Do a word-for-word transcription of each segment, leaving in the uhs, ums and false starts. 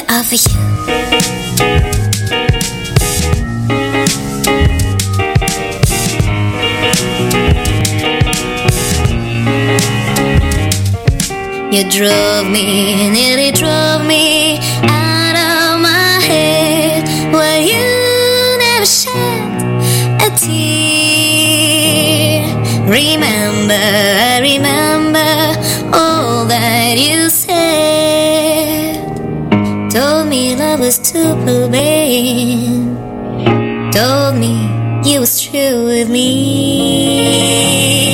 of you. You drove me, nearly drove me out of my head. Well, you never shed a tear. Remember, I remember all that you said. Told me love was too plain. Told me you was true with me.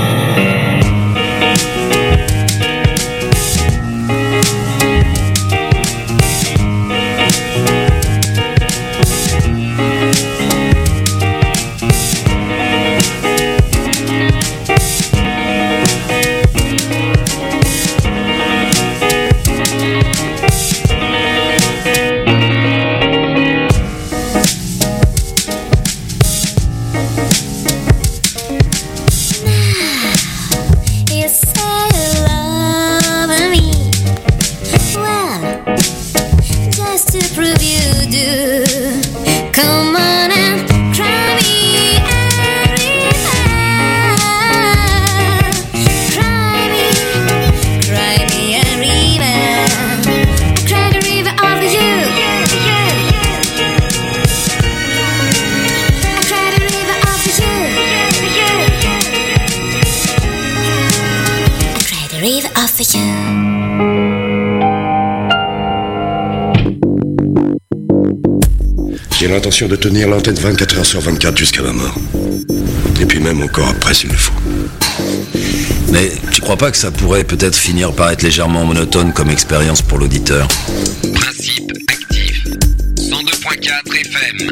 J'ai l'intention de tenir l'antenne vingt-quatre heures sur vingt-quatre jusqu'à ma mort. Et puis même encore après s'il le faut. Mais tu crois pas que ça pourrait peut-être finir par être légèrement monotone comme expérience pour l'auditeur? Principe actif. cent deux point quatre F M.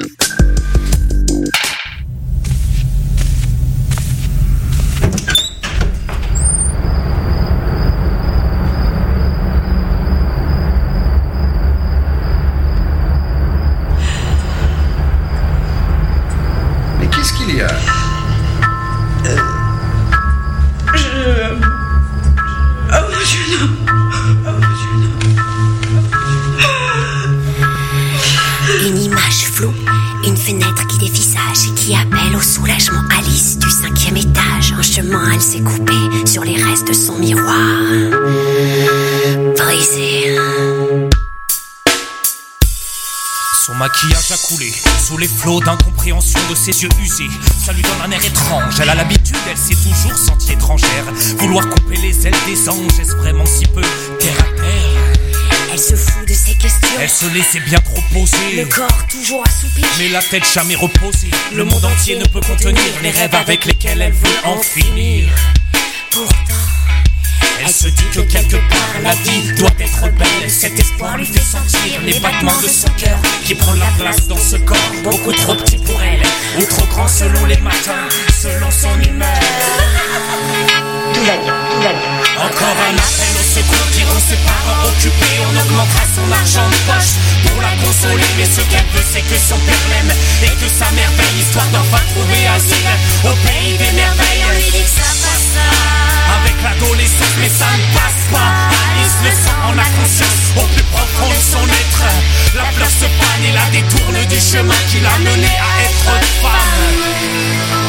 S'est coupée sur les restes de son miroir brisé. Son maquillage a coulé sous les flots d'incompréhension de ses yeux usés. Ça lui donne un air étrange. Elle a l'habitude, elle s'est toujours sentie étrangère. Vouloir couper les ailes des anges, est-ce vraiment si peu terre à terre? Elle se fout de ses questions. Elle se laissait bien trop poser. Le corps toujours assoupi, mais la tête jamais reposée. Le monde entier ne peut contenir les rêves avec lesquels elle veut en finir. Pourtant, elle se dit que quelque part la vie doit être belle. Cet espoir lui fait sentir les battements de son cœur qui prend la place dans ce corps beaucoup trop petit pour elle, ou trop grand selon les matins, selon son humeur. Tout va bien, tout va bien. Encore un appel au secours, diront ses parents occupés. On augmentera son argent de poche pour la consoler. Mais ce qu'elle veut, c'est que son père l'aime et que sa merveille, histoire d'enfin trouver asile au pays des merveilles. On lui dit que ça passera avec l'adolescence, mais ça ne passe pas. Alice le sent en a conscience au plus profond de son être. La fleur se panne et la détourne du chemin qui l'a menée à être femme.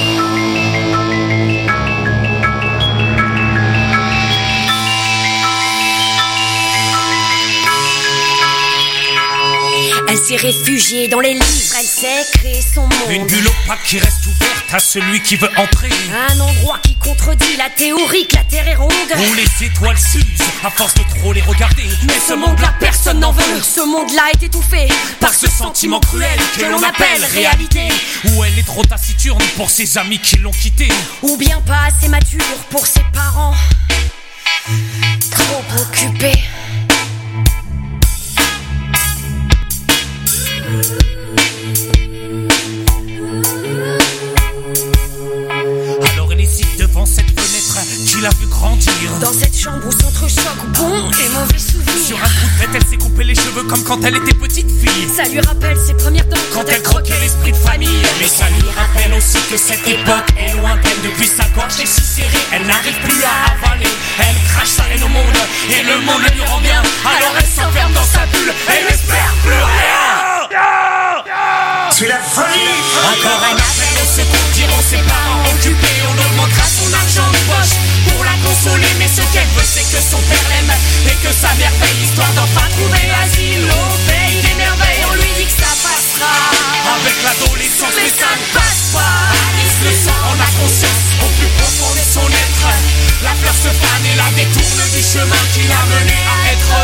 Elle s'est réfugiée dans les livres, elle s'est créée son monde. Une bulle opaque qui reste ouverte à celui qui veut entrer. Un endroit qui contredit la théorie que la terre est ronde. Où les étoiles s'usent à force de trop les regarder. Mais ce monde-là, personne n'en veut. Ce monde-là est étouffé par ce sentiment cruel que l'on appelle réalité. Où elle est trop taciturne pour ses amis qui l'ont quittée. Ou bien pas assez mature pour ses parents, trop occupés. Alors elle hésite devant cette fenêtre qui l'a vu grandir. Dans cette chambre où s'entrechoquent bons et mauvais souvenirs. Sur un coup de tête, elle s'est coupé les cheveux comme quand elle était petite fille. Ça lui rappelle ses premières dents quand, quand elle croquait l'esprit de famille. Mais ça lui rappelle aussi que cette époque est lointaine. Depuis sa gorge est si serrée, elle n'arrive plus à avaler. Elle crache sa haine au monde et le monde lui rend bien. Alors elle s'enferme dans sa bulle et n'espère plus rien. C'est la folie. Encore un appel au secours, diront ses parents occupés. On augmentera son argent de poche pour la consoler, mais ce qu'elle veut c'est que son père l'aime et que sa mère paye, histoire d'en pas trouver asile au pays des merveilles. On lui dit que ça passera avec l'adolescence, mais ça ne passe pas. Alice le sent en a conscience au plus profond de son être. La fleur se fane et la détourne du chemin qui l'a menée à être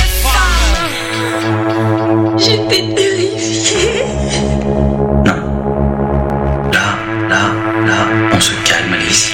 femme. J'étais terrifiée. Non. Là, là, là, on se calme, Alice.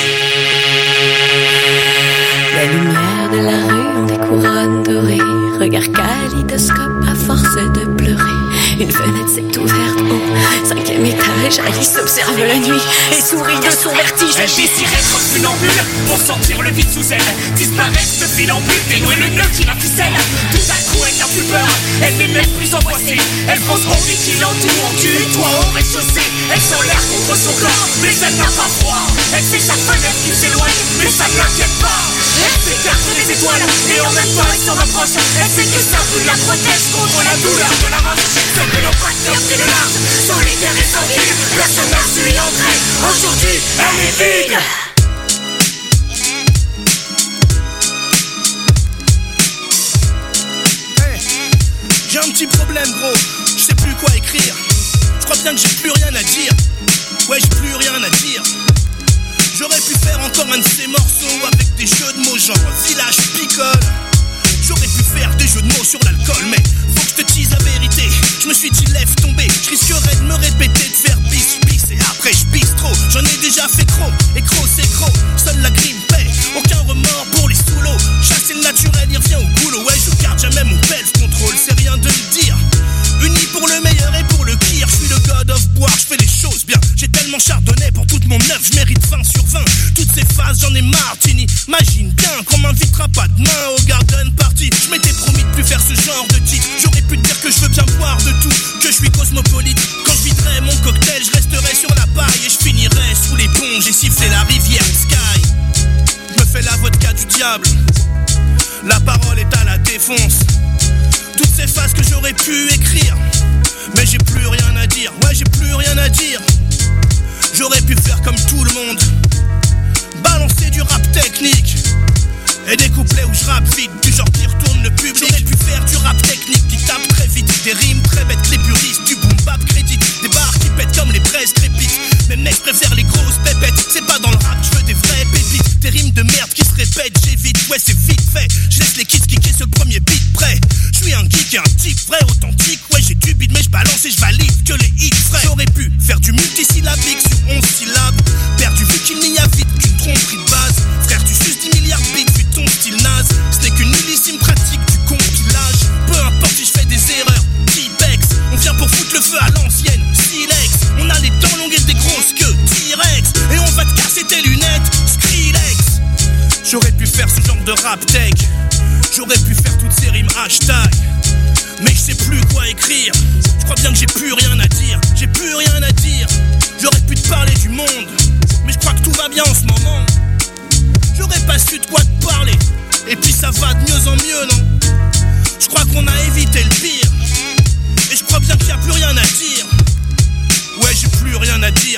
La lumière de la rue en des couronnes dorées. Regard kaléidoscope à force de pleurer. Une fenêtre s'est ouverte au cinquième étage. Alice observe la nuit et sourit de son vertige. Elle désire être funambule pour sentir le vide sous elle. Disparaître de fil en plus, dénouer le nœud qui la ficelle. Tout à coup elle n'a plus peur, elle n'est même plus angoissée. Elle pense au vide qui l'entoure, du toit au rez-de-chaussée. Elle sent l'air contre son corps, mais elle n'a pas froid. Elle sait sa fenêtre qui s'éloigne, mais ça ne l'inquiète pas. Elle s'écarte des étoiles et en même temps elle s'en rapproche. Elle sait que sa bulle la protège contre la douleur de la roche. Seul que l'oppresseur pris le large, solitaire et sans fil. Personne n'a su y entrer, aujourd'hui elle est vide. Hey, j'ai un petit problème gros, je sais plus quoi écrire. Je crois bien que j'ai plus rien à dire. Ouais, j'ai plus rien à dire. J'aurais pu faire encore un de ces morceaux avec des jeux de mots genre village picole. J'aurais pu faire des jeux de mots sur l'alcool, mais faut que je te dise la vérité. Je me suis dit laisse tomber, je risquerais de me répéter, de faire bis bis et après je bis trop. J'en ai déjà fait trop, et gros c'est gros. Seule la grime paie, aucun remords pour les sous-lots. Chasser le naturel, il revient au boulot. Ouais, je garde jamais mon belge contrôle, c'est rien de le dire. Unis pour le meilleur et pour le pire, je suis le god of boire, je fais les choses bien. J'ai tellement chardonnay pour toute mon œuvre, je mérite vingt sur vingt. Toutes ces phases, j'en ai marre, Tini. Imagine bien qu'on m'invitera pas demain au garden party. Je m'étais promis de plus faire ce genre de titre. J'aurais pu te dire que je veux bien boire de tout, que je suis cosmopolite. Quand je viderai mon cocktail, je resterai sur la paille et je finirai sous les ponts. J'ai sifflé la rivière Sky. Je me fais la vodka du diable. La parole est à la défonce. Toutes ces phases que j'aurais pu écrire, mais j'ai plus rien à dire. Ouais, j'ai plus rien à dire. J'aurais pu faire comme tout le monde, balancer du rap technique et des couplets où je rappe vite, du genre qui retourne le public. J'aurais pu faire du rap technique qui tape très vite, des rimes très bêtes, les puristes, du boom bap crédit, des barres qui pètent comme les braises crépites. Mes mecs préfèrent les grosses pépettes, c'est pas dans le rap, je veux des vraies pépites. Des rimes de merde qui se répètent, j'évite, ouais c'est vite fait. Je laisse les kids kicker sur le premier beat prêt. Je suis un geek et un type vrai, authentique, ouais j'ai du beat mais je balance et je valide que les hits frais. J'aurais pu faire du multisyllabique sur onze syllabes, perdu vu qu'il n'y a vite qu'une tromperie de base. Frère tu suces dix milliards de bits vu ton style naze. Ce n'est qu'une illissime pratique du compilage. Peu importe si je fais des erreurs, T-Bex. On vient pour foutre le feu à l'ancienne, Silex. On a les dents longues et des grosses queues, T-Rex. Et on va te casser tes lunettes, Skrillex. J'aurais pu faire ce genre de rap tech, j'aurais pu faire toutes ces rimes hashtag, mais je sais plus quoi écrire. Je crois bien que j'ai plus rien à dire. J'ai plus rien à dire. J'aurais pu te parler du monde, mais je crois que tout va bien en ce moment. J'aurais pas su de quoi te parler, et puis ça va de mieux en mieux, non? Je crois qu'on a évité le pire, et je crois bien qu'il y a plus rien à dire. Ouais, j'ai plus rien à dire.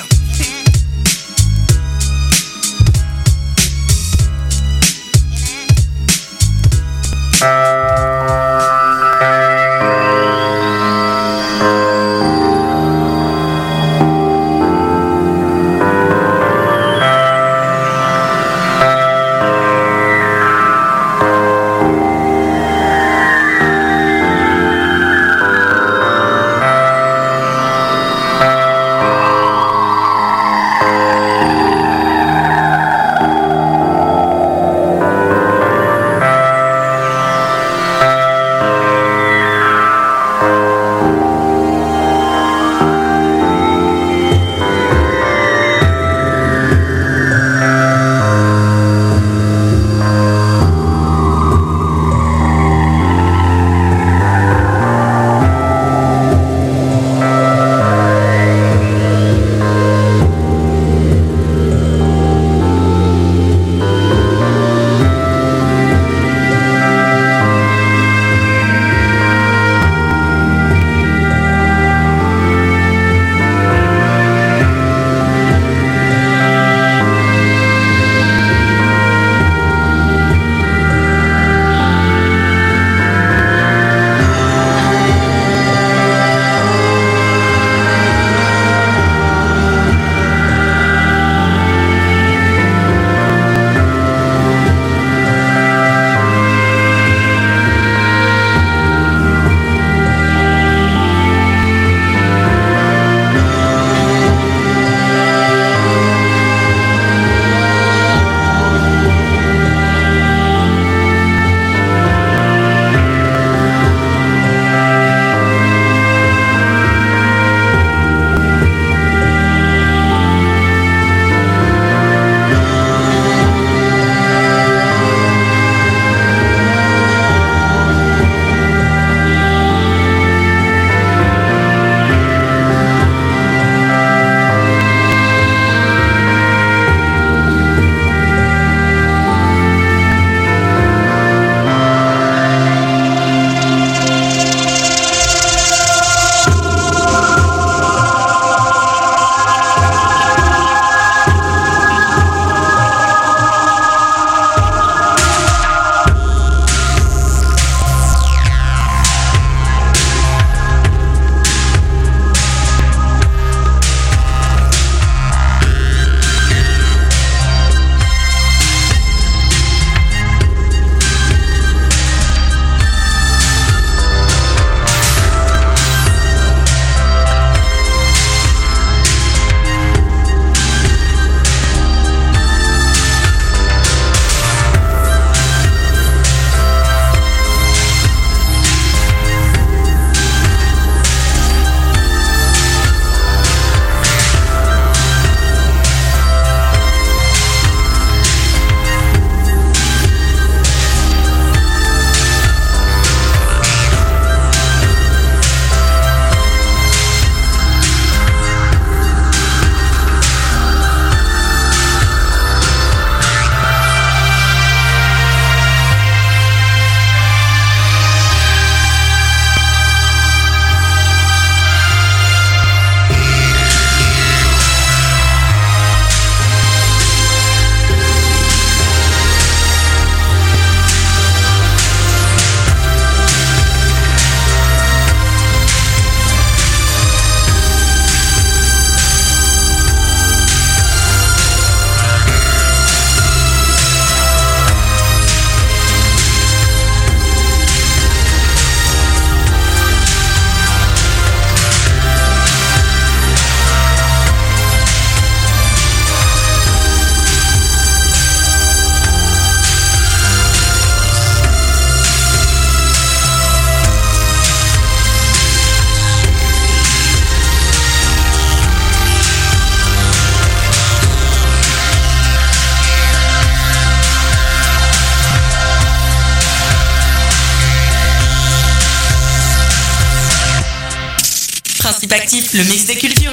Principe Actif, le mix des cultures.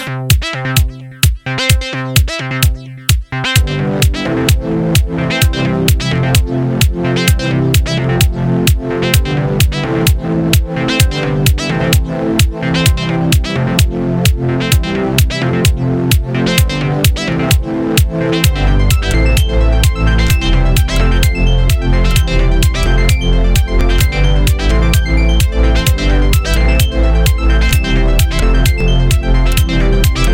We'll be right back.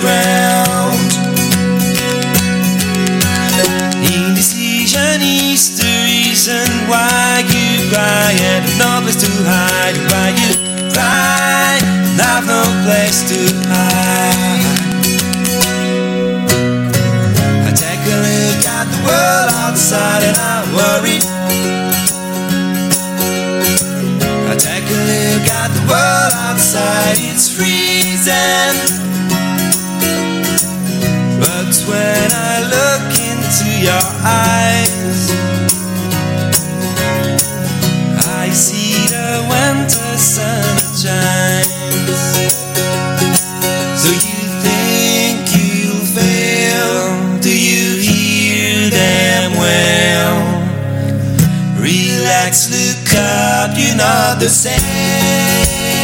ground. Indecision is the reason why you cry and no place to hide. Why you cry and have no place to hide. I take a look at the world outside and I worry. I take a look at the world outside, it's freezing. But when I look into your eyes, I see the winter sun shines. So you think you'll fail? Do you hear them well? Relax, look up, you're not the same.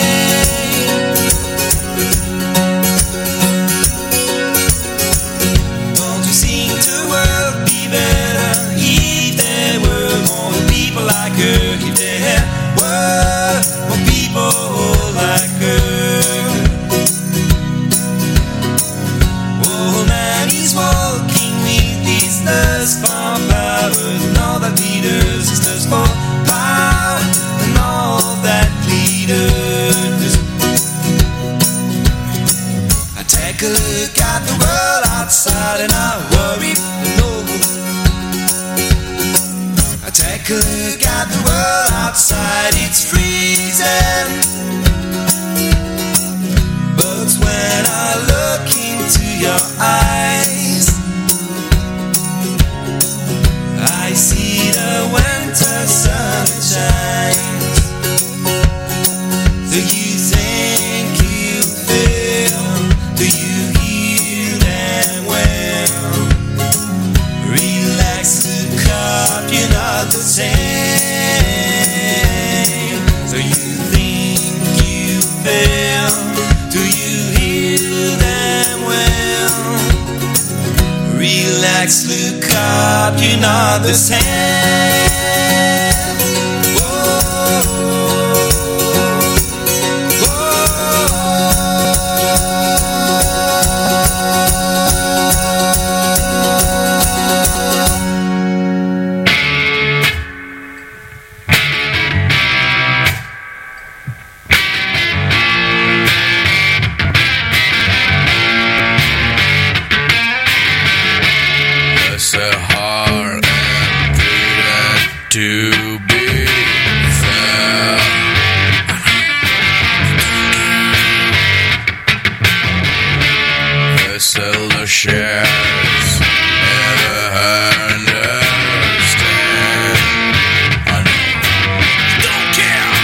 Don't you think the world would be better if there were more people like her? If there were more people like her. Oh man, he's walking with his thirst for power and all that leaders, his thirst for power and all that leaders. I take a look at the world outside and I worry, no. I take a look at the world outside, it's freezing. But when I look into your eyes, I see the winter sun shines. Do you think you feel? Do you hear them well? Relax, look up, you're not the same. So you think you feel? Do you hear them well? Relax, look up, you're not the same. To be fair, they sell the shares, never understand. I know, don't care.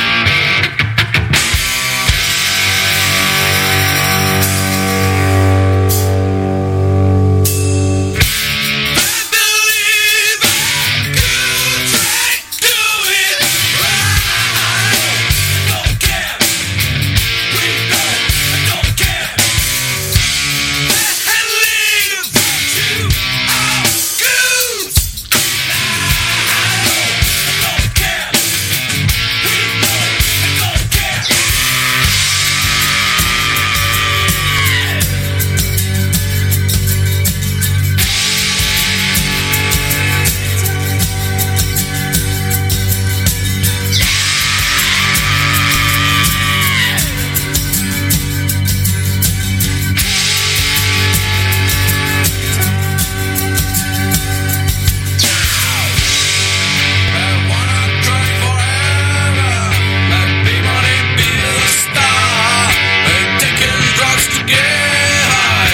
I believe I could try to do it right. I don't care. We don't. I don't care. And leave you all good. I don't care. We don't. I don't care. I wanna try forever. Let money be the star. Ain't taking drugs to get high.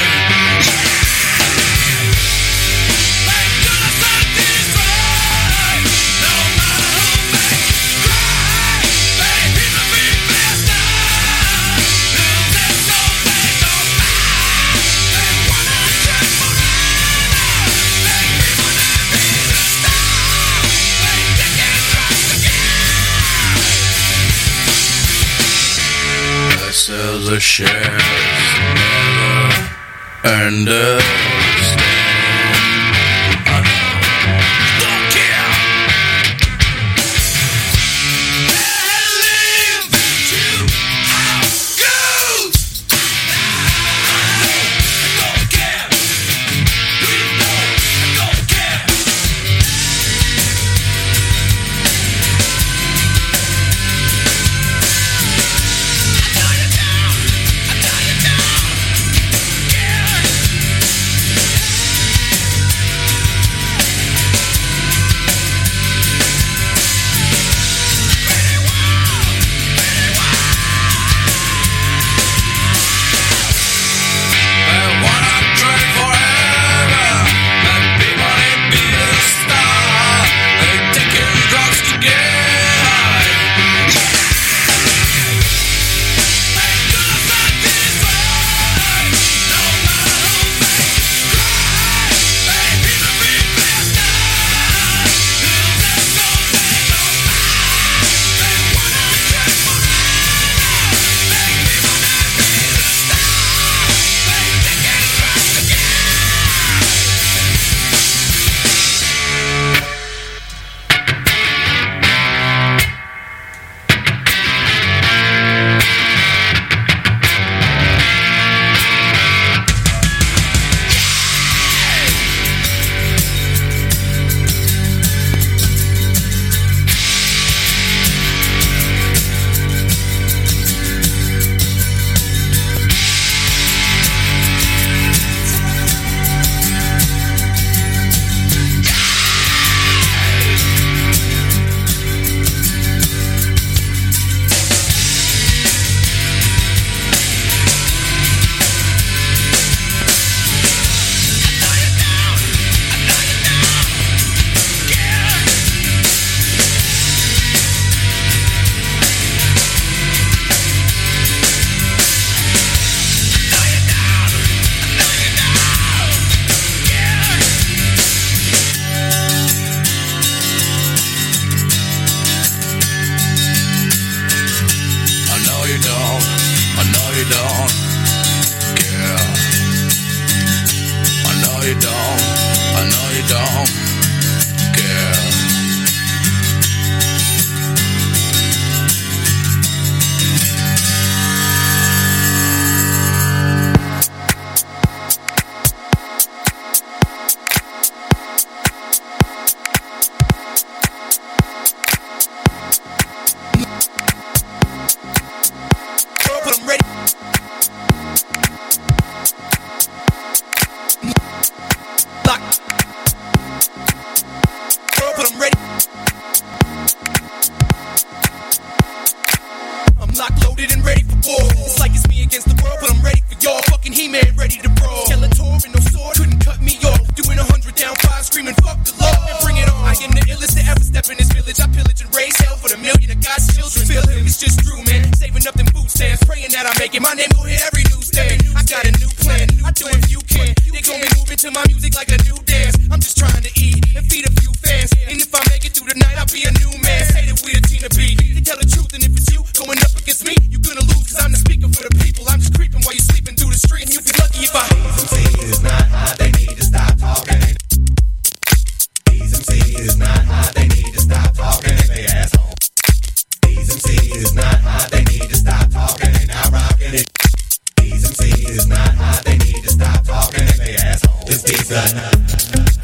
Ain't gonna satisfy. No matter who makes you cry. Baby, the big best now. Lose their soul, they don't mind. They wanna try forever. Let money be the star. Ain't taking drugs to get high. I sell the shares, never understand. I know, don't care. And leave you how good. I it, my name will hit every newsstand. I got a new plan, I do if you can. They gon' be moving to my music like a new dance. I'm just trying to eat and feed a few fans. And if I make it through the night, I'll be a new man. Say that we're a team to beat. They tell the truth, and if it's you going up against me, you gonna lose, cause I'm the speaker for the people. I'm just creeping while you're sleeping through the street. And you'll be lucky if I. These M Cs is not hot, they need to stop talking. These M Cs is not hot, they need to stop talking. They asshole. These M Cs is not hot, they need to stop talking. They not rocking it. These M Cs is not hot, they need to stop talking. They asshole. It's these are not.